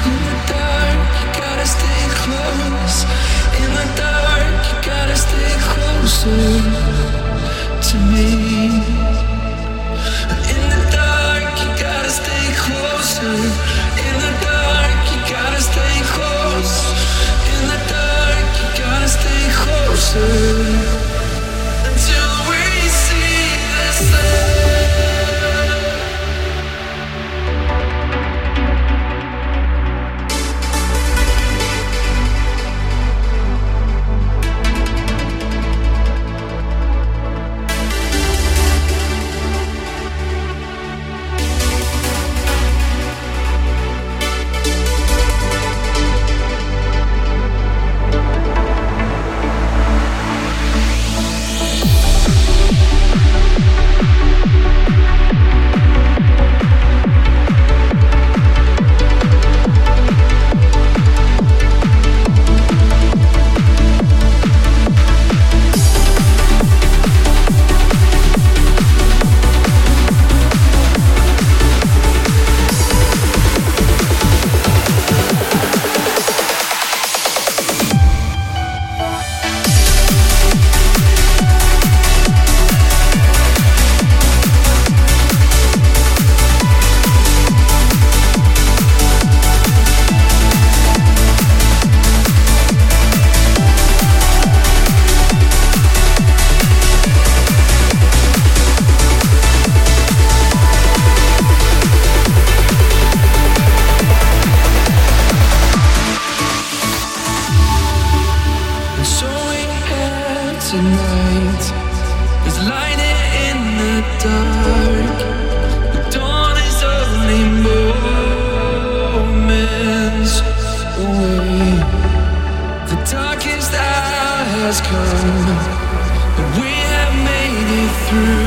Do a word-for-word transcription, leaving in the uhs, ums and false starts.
In the dark, you gotta stay close. In the dark, you gotta stay closer to me. In the dark, you gotta stay closer. In the dark, you gotta stay close. In the dark, you gotta stay closer until we see the sun. Tonight is lighting in the dark. The dawn is only moments away. The darkest hour has come, and we have made it through.